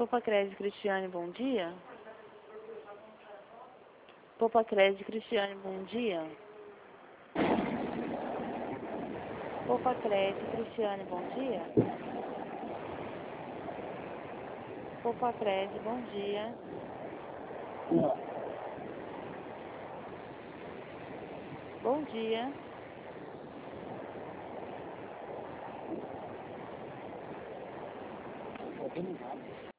Popacred Cristiane, bom dia. Popacred Cristiane, bom dia. Popacred Cristiane, bom dia. Popacred, bom dia. Bom dia.